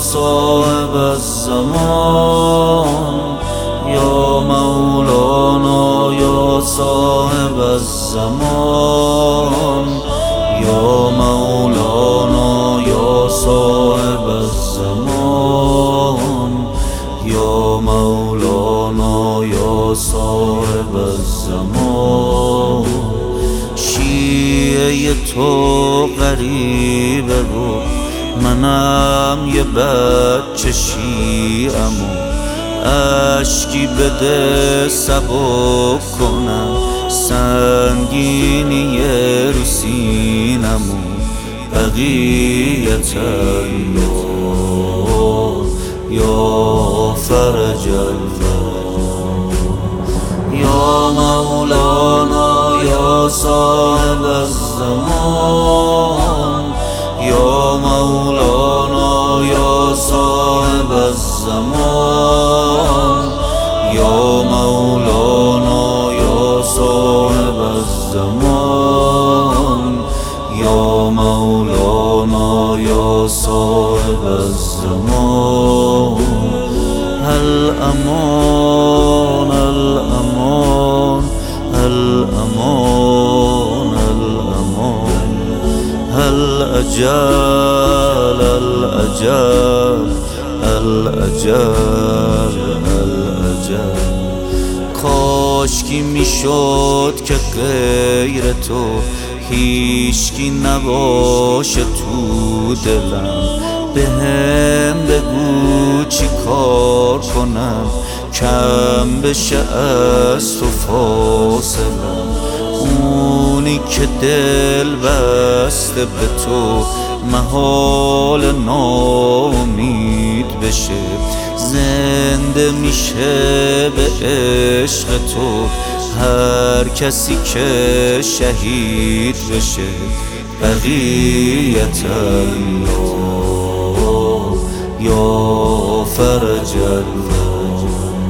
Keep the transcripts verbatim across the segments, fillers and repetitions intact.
صاحب الزمان یا مولانا یا صاحب الزمان یا مولانا یا صاحب الزمان یا مولانا یا صاحب الزمان. شیعه تو غریبه و منم یه بچه شیعمو، اشکی بده سبک کنم سنگینی رو سینمو. بقیت الله یا فرج الفرج یا مولانا یا صاحب الزمان یا مولانا یا صاحب الزمان یا مولانا یا صاحب الزمان یا مولانا یا صاحب الزمان. الامان الامان الامان الامان الاجل الاجل الاجل الاجل. کاشکی میشد که غیر تو هیچکی نباشه تو دلم. به هم بگو چی کار کنم کم بشه از تو فاصلم. اونی که دل بسته به تو محال ناامید بشه. زنده میشه به عشق تو هر کسی که شهید بشه. بقیت الله یا فرج الفرج.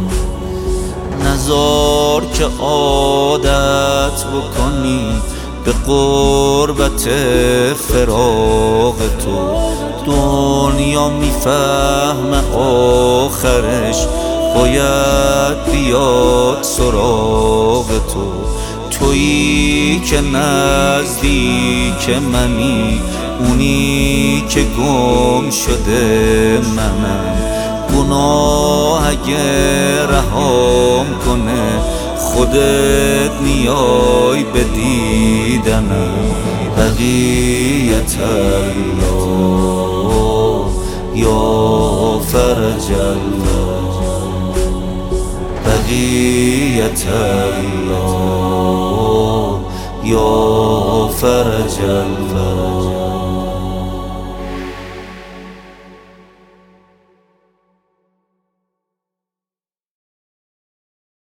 نزار که عادت بکنی به قربت فراق تو. دنیا میفهمه آخرش باید بیاد سراغ تو. تویی که نزدیک منی، اونی که گم شده منم. گناه اگه رهام کنه خودت نیای به دیدنم. بقیت الله یا فرج الفرج بقیت الله یا فرج الفرج.